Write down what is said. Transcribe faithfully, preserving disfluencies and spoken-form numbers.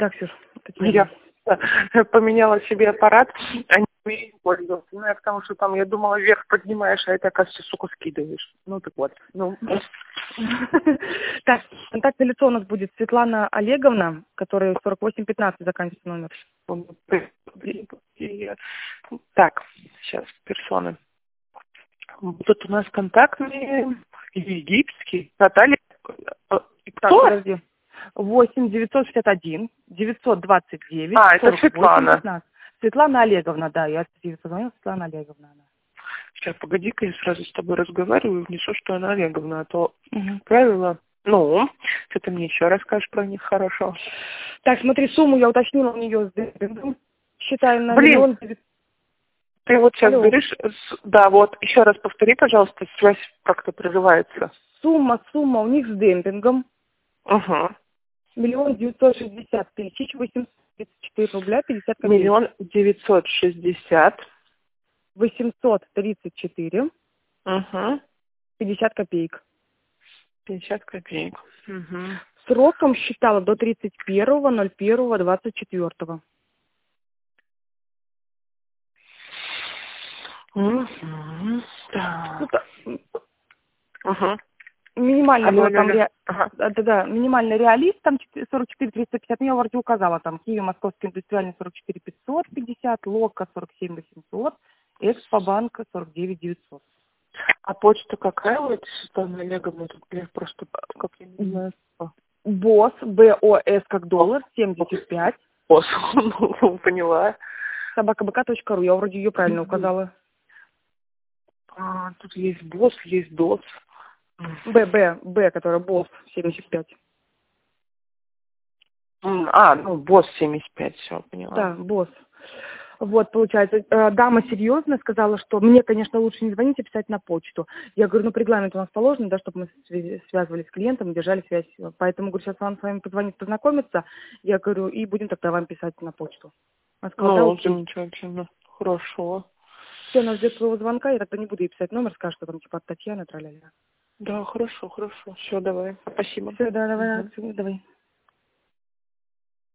Так, Ксюш, Я поменяла себе аппарат, а не умею пользоваться. Ну, я потому что там, я думала, вверх поднимаешь, а это, оказывается, сука, скидываешь. Ну, так вот. Ну. Так, контактное лицо у нас будет Светлана Олеговна, которая сорок восемь пятнадцать заканчивается номер. Так, сейчас, персоны. Тут у нас контактные, египетские, Наталья. Так, Кто? подожди. восемь девятьсот шестьдесят один девятьсот двадцать девять А, это Светлана. Светлана Олеговна, да, я тебе позвонила, Светлана Олеговна. Она. Сейчас, погоди-ка, я сразу с тобой разговариваю, внесу, что она Олеговна, а то Угу. правило. Ну, что ты мне еще расскажешь про них, хорошо. Так, смотри, сумму я уточнила у нее с демпингом. Считаем на Блин, миллион. ты вот сейчас Алло. говоришь, с- да, вот, еще раз повтори, пожалуйста, связь как-то прерывается. Сумма, сумма у них с демпингом. Угу. Миллион девятьсот шестьдесят тысяч восемьсот тридцать четыре рубля пятьдесят копеек. Миллион девятьсот шестьдесят. восемьсот тридцать четыре Угу. пятьдесят копеек. пятьдесят копеек. Угу. Сроком считала до тридцать первого ноль первого двадцать четвёртого. Угу. Да. Угу. Минимально Алло, было алло, там, алло. ре... Ага. да, да, да, минимальный реалист, там сорок четыре триста пятьдесят, я вроде указала, там Киев, Московский индустриальный сорок четыре пятьсот пятьдесят, Лока сорок семь восемьсот, Экспобанка сорок девять девятьсот. А почта какая у этой Светланы Олеговны? Тут я просто, как я не знаю. БОС, Б О С как доллар, семьдесят пять. Босс, ну, поняла. собака бэ ка точка ру, я вроде ее правильно указала. А, тут есть босс, есть дос. Б, Б, Б, которая босс, семьдесят пять. А, ну, босс семьдесят пять, все, поняла. Да, босс. Вот, получается, э, дама серьезно сказала, что мне, конечно, лучше не звонить, а писать на почту. Я говорю, ну, по регламенту у нас положено, да, чтобы мы связи- связывались с клиентом и держали связь. Поэтому, говорю, сейчас вам с вами позвонит, познакомиться. Я говорю, и будем тогда вам писать на почту. Она сказала, да, Ну, окей. замечательно, хорошо. Все, она ждет своего звонка, я тогда не буду ей писать номер, скажет, что там типа от Татьяны, тра-ля-ля. Да, хорошо, хорошо. Все, давай. Спасибо. Все, да, давай, Мгм. давай.